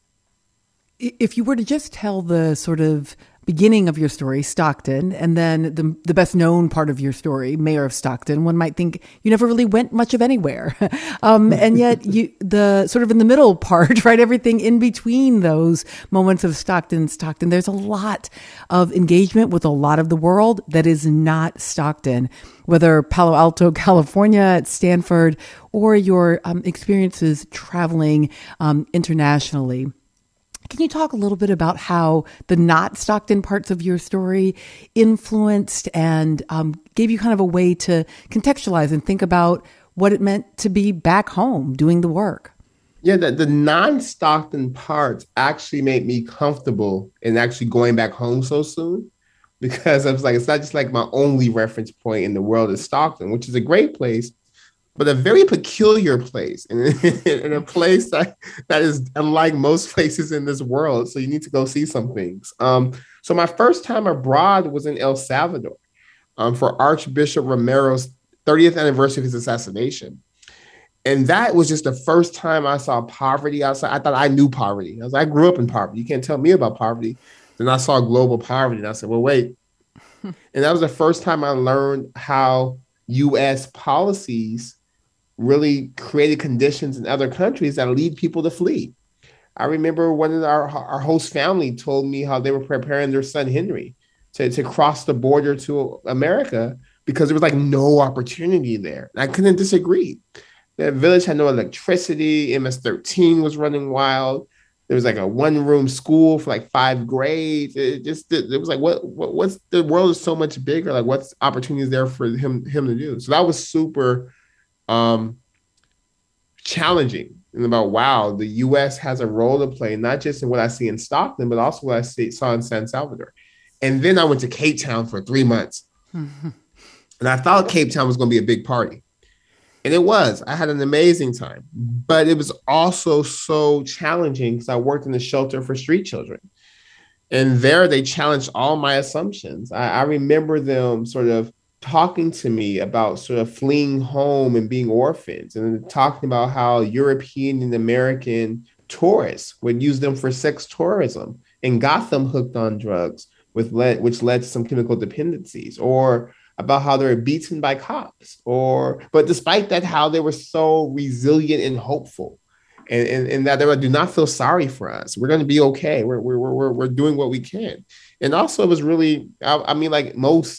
If you were to just tell the sort of beginning of your story, Stockton, and then the the best known part of your story, Mayor of Stockton, one might think you never really went much of anywhere. um, and yet you, the sort of in the middle part, right, everything in between those moments of Stockton, Stockton, there's a lot of engagement with a lot of the world that is not Stockton, whether Palo Alto, California, at Stanford, or your um, experiences traveling um, internationally. Can you talk a little bit about how the not Stockton parts of your story influenced and um, gave you kind of a way to contextualize and think about what it meant to be back home doing the work? Yeah, the, the non-Stockton parts actually made me comfortable in actually going back home so soon, because I was like, it's not just like my only reference point in the world is Stockton, which is a great place, but a very peculiar place, and in a place that, that is unlike most places in this world. So you need to go see some things. Um, so my first time abroad was in El Salvador um, for Archbishop Romero's thirtieth anniversary of his assassination. And that was just the first time I saw poverty outside. I thought I knew poverty. I was I grew up in poverty. You can't tell me about poverty. Then I saw global poverty, and I said, well, wait. And that was the first time I learned how U S policies really created conditions in other countries that lead people to flee. I remember one of our, our host family told me how they were preparing their son Henry to, to cross the border to America because there was like no opportunity there. And I couldn't disagree. The village had no electricity. M S thirteen was running wild. There was like a one room school for like five grades. It just, it was like, what, what, what's the world is so much bigger. Like what's opportunities there for him, him to do? So that was super um, challenging, and about, wow, the U S has a role to play, not just in what I see in Stockton, but also what I see, saw in San Salvador. And then I went to Cape Town for three months. Mm-hmm. And I thought Cape Town was going to be a big party. And it was. I had an amazing time. But it was also so challenging because I worked in the shelter for street children. And there they challenged all my assumptions. I, I remember them sort of talking to me about sort of fleeing home and being orphans, and talking about how European and American tourists would use them for sex tourism and got them hooked on drugs, with led, which led to some chemical dependencies, or about how they were beaten by cops, or, but despite that, how they were so resilient and hopeful, and, and, and that they were, do not feel sorry for us. We're going to be okay. We're, we're, we're, we're doing what we can. And also it was really, I, I mean, like most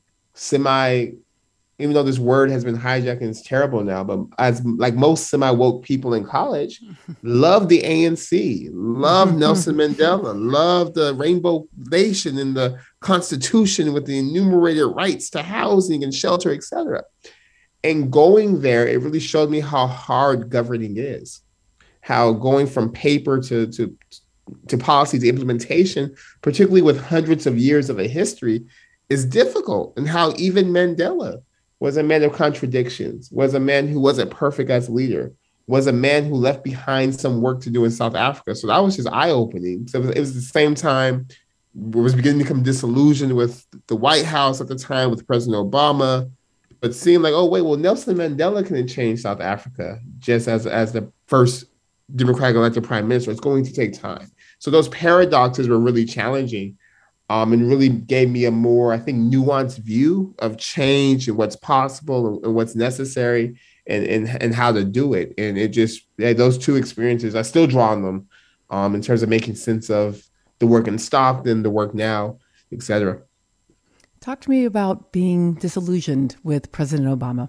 semi, even though this word has been hijacked and it's terrible now, but as like most semi-woke people in college, love the A N C, love Nelson Mandela, love the Rainbow Nation and the Constitution with the enumerated rights to housing and shelter, et cetera. And going there, it really showed me how hard governing is, how going from paper to, to, to policy to implementation, particularly with hundreds of years of a history, is difficult, and how even Mandela was a man of contradictions, was a man who wasn't perfect as a leader, was a man who left behind some work to do in South Africa. So that was just eye-opening. So it was, it was the same time we was beginning to become disillusioned with the White House at the time, with President Obama, but seeing like, oh, wait, well, Nelson Mandela couldn't change South Africa just as, as the first Democratic elected prime minister. It's going to take time. So those paradoxes were really challenging. Um, and really gave me a more, I think, nuanced view of change and what's possible and, and what's necessary, and, and and how to do it. And it just, yeah, those two experiences, I still draw on them um, in terms of making sense of the work in Stockton, the work now, et cetera. Talk to me about being disillusioned with President Obama.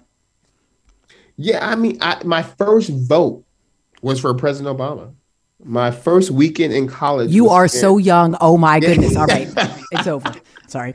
Yeah, I mean, I, my first vote was for President Obama. My first weekend in college. You are spent- so young. Oh my goodness. All right. It's over. Sorry.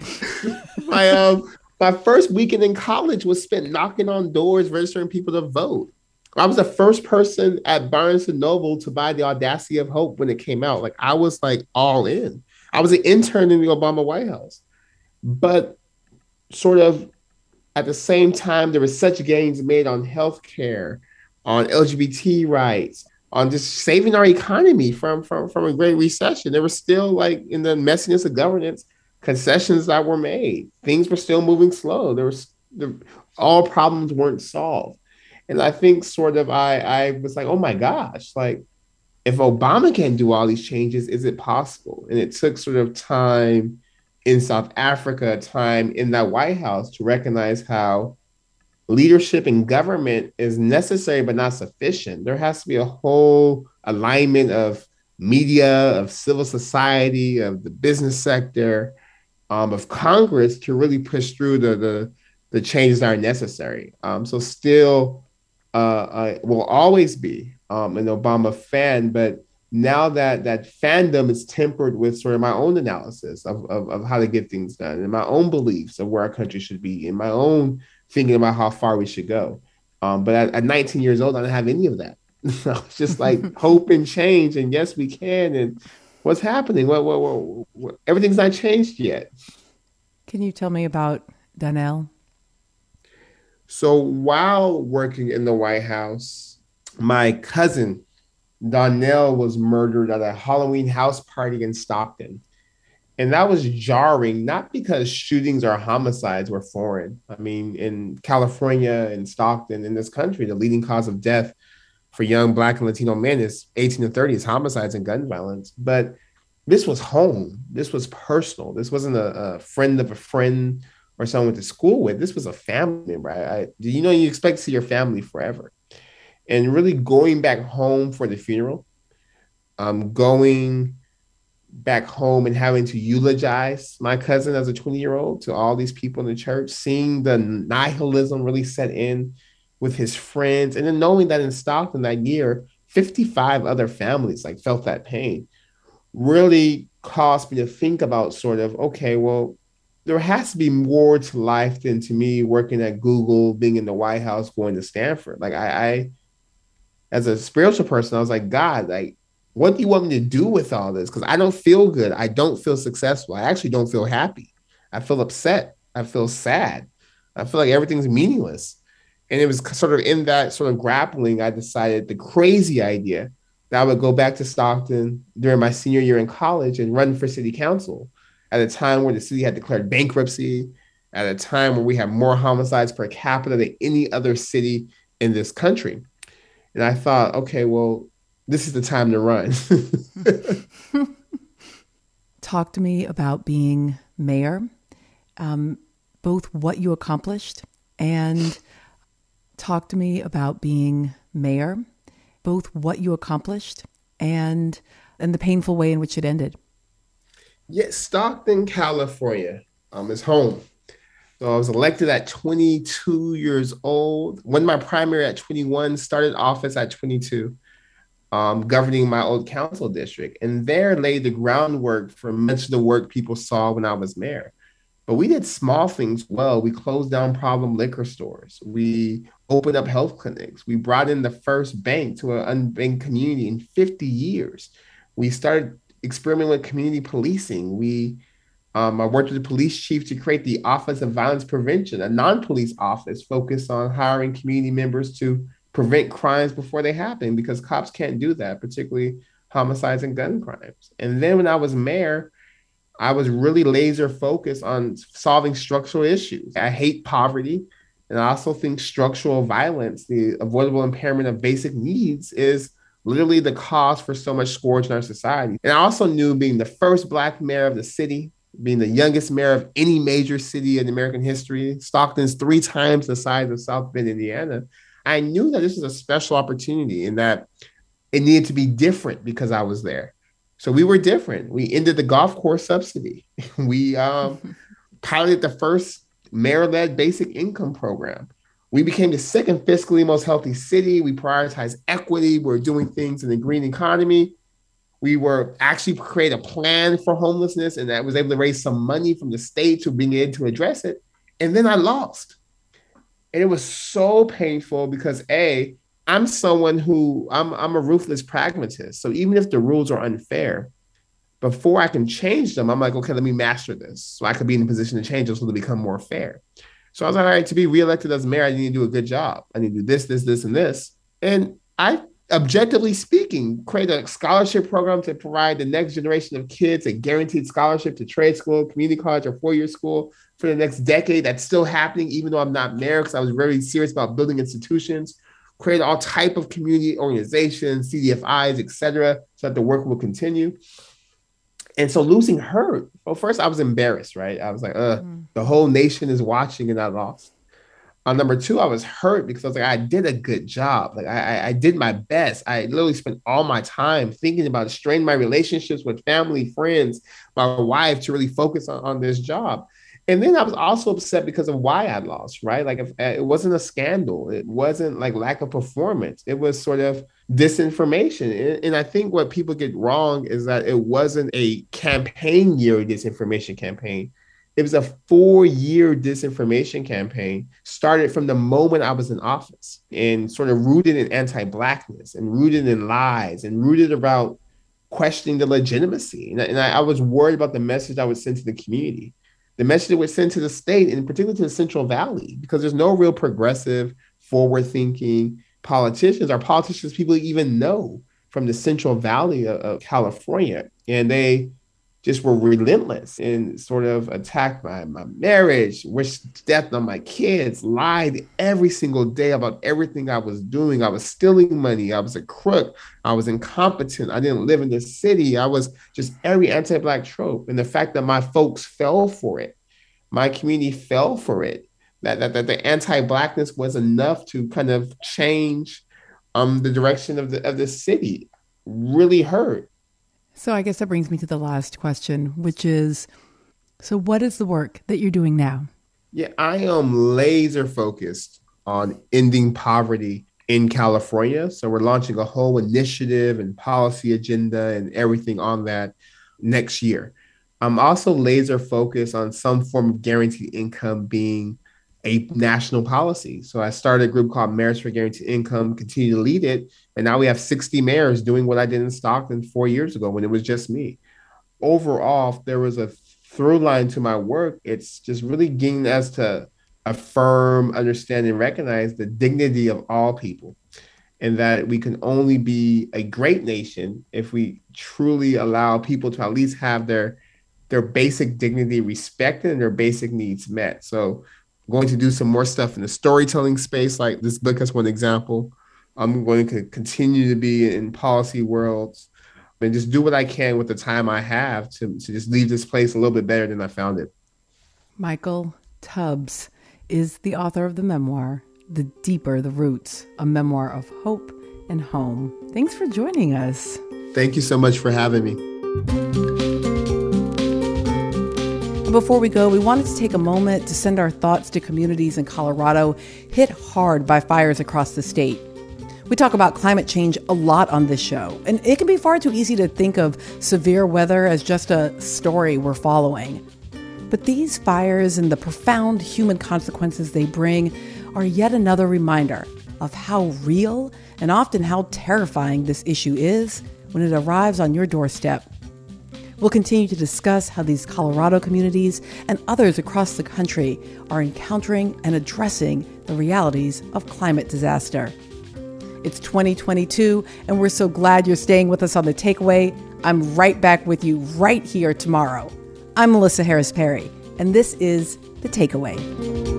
my um my first weekend in college was spent knocking on doors, registering people to vote. I was the first person at Barnes and Noble to buy The Audacity of Hope when it came out. Like I was like all in. I was an intern in the Obama White House. But sort of at the same time, there were such gains made on healthcare, on L G B T rights, on just saving our economy from, from, from a great recession. There was still, like, in the messiness of governance, concessions that were made. Things were still moving slow. There was the, all problems weren't solved. And I think sort of I, I was like, oh my gosh, like if Obama can do all these changes, is it possible? And it took sort of time in South Africa, time in that White House to recognize how leadership in government is necessary, but not sufficient. There has to be a whole alignment of media, of civil society, of the business sector, um, of Congress to really push through the, the, the changes that are necessary. Um, so still, uh, I will always be um, an Obama fan, but now that that fandom is tempered with sort of my own analysis of, of, of how to get things done and my own beliefs of where our country should be and my own thinking about how far we should go. Um, but at, at nineteen years old, I didn't have any of that. I was just like hope and change. And yes, we can. And what's happening? What, what, what, what, everything's not changed yet. Can you tell me about Donnell? So while working in the White House, my cousin, Donnell, was murdered at a Halloween house party in Stockton. And that was jarring, not because shootings or homicides were foreign. I mean, in California and Stockton, in this country, the leading cause of death for young Black and Latino men is eighteen to thirty, is homicides and gun violence. But this was home. This was personal. This wasn't a, a friend of a friend or someone went to school with. This was a family member. I, I, you know, you expect to see your family forever. And really going back home for the funeral, um, going back home and having to eulogize my cousin as a twenty-year-old to all these people in the church, seeing the nihilism really set in with his friends, and then knowing that in Stockton that year, fifty-five other families like felt that pain, really caused me to think about sort of, okay, well, there has to be more to life than to me working at Google, being in the White House, going to Stanford. Like I, I as a spiritual person, I was like, God, like, what do you want me to do with all this? Because I don't feel good. I don't feel successful. I actually don't feel happy. I feel upset. I feel sad. I feel like everything's meaningless. And it was sort of in that sort of grappling, I decided the crazy idea that I would go back to Stockton during my senior year in college and run for city council at a time where the city had declared bankruptcy, at a time where we have more homicides per capita than any other city in this country. And I thought, okay, well, this is the time to run. Talk to me about being mayor, um, both what you accomplished, and talk to me about being mayor, both what you accomplished and and the painful way in which it ended. Yes, Stockton, California um, is home. So I was elected at twenty-two years old. Won my primary at twenty-one, started office at twenty-two, um, governing my old council district. And there laid the groundwork for much of the work people saw when I was mayor. But we did small things well. We closed down problem liquor stores. We opened up health clinics. We brought in the first bank to an unbanked community in fifty years. We started experimenting with community policing. We Um, I worked with the police chief to create the Office of Violence Prevention, a non-police office focused on hiring community members to prevent crimes before they happen, because cops can't do that, particularly homicides and gun crimes. And then when I was mayor, I was really laser focused on solving structural issues. I hate poverty. And I also think structural violence, the avoidable impairment of basic needs, is literally the cause for so much scourge in our society. And I also knew, being the first Black mayor of the city, being the youngest mayor of any major city in American history, Stockton's three times the size of South Bend, Indiana, I knew that this was a special opportunity and that it needed to be different because I was there. So we were different. We ended the golf course subsidy. We um, piloted the first mayor-led basic income program. We became the second fiscally most healthy city. We prioritized equity. We're doing things in the green economy. We were actually create a plan for homelessness, and I was able to raise some money from the state to bring in to address it. And then I lost. And it was so painful because A, I'm someone who I'm I'm a ruthless pragmatist. So even if the rules are unfair, before I can change them, I'm like, okay, let me master this so I could be in a position to change them so they become more fair. So I was like, all right, to be reelected as mayor, I need to do a good job. I need to do this, this, this, and this. And I, objectively speaking, created a scholarship program to provide the next generation of kids a guaranteed scholarship to trade school, community college, or four-year school for the next decade. That's still happening, even though I'm not mayor, because I was very serious about building institutions. Create all type of community organizations, C D F Is, et cetera, so that the work will continue. And so losing hurt. Well, first I was embarrassed, right? I was like, uh, mm. the whole nation is watching and I lost. On number two, I was hurt because I was like, I did a good job. Like I, I did my best. I literally spent all my time thinking about straining my relationships with family, friends, my wife to really focus on, on this job. And then I was also upset because of why I lost, right? Like if, it wasn't a scandal. It wasn't like lack of performance. It was sort of disinformation. And, and I think what people get wrong is that it wasn't a campaign year disinformation campaign. It was a four-year disinformation campaign started from the moment I was in office and sort of rooted in anti-Blackness and rooted in lies and rooted about questioning the legitimacy. And, and I, I was worried about the message I would send to the community. The message that was sent to the state, and particularly to the Central Valley, because there's no real progressive, forward-thinking politicians or politicians people even know from the Central Valley of, of California. And they just were relentless and sort of attacked my, my marriage, wished death on my kids, lied every single day about everything I was doing. I was stealing money. I was a crook. I was incompetent. I didn't live in the city. I was just every anti-Black trope. And the fact that my folks fell for it, my community fell for it, that, that, that the anti-Blackness was enough to kind of change um, the direction of the, of the city really hurt. So I guess that brings me to the last question, which is, so what is the work that you're doing now? Yeah, I am laser focused on ending poverty in California. So we're launching a whole initiative and policy agenda and everything on that next year. I'm also laser focused on some form of guaranteed income being a national policy. So I started a group called Mayors for Guaranteed Income, continue to lead it. And now we have sixty mayors doing what I did in Stockton four years ago when it was just me. Overall, if there was a through line to my work, it's just really getting us to affirm, understand, and recognize the dignity of all people. And that we can only be a great nation if we truly allow people to at least have their, their basic dignity respected and their basic needs met. So going to do some more stuff in the storytelling space, like this book is one example. I'm going to continue to be in policy worlds and just do what I can with the time I have to, to just leave this place a little bit better than I found it. Michael Tubbs is the author of the memoir, The Deeper the Roots, a memoir of hope and home. Thanks for joining us. Thank you so much for having me. Before we go, we wanted to take a moment to send our thoughts to communities in Colorado hit hard by fires across the state. We talk about climate change a lot on this show, and it can be far too easy to think of severe weather as just a story we're following. But these fires and the profound human consequences they bring are yet another reminder of how real and often how terrifying this issue is when it arrives on your doorstep. We'll continue to discuss how these Colorado communities and others across the country are encountering and addressing the realities of climate disaster. It's twenty twenty-two, and we're so glad you're staying with us on The Takeaway. I'm right back with you right here tomorrow. I'm Melissa Harris Perry, and this is The Takeaway.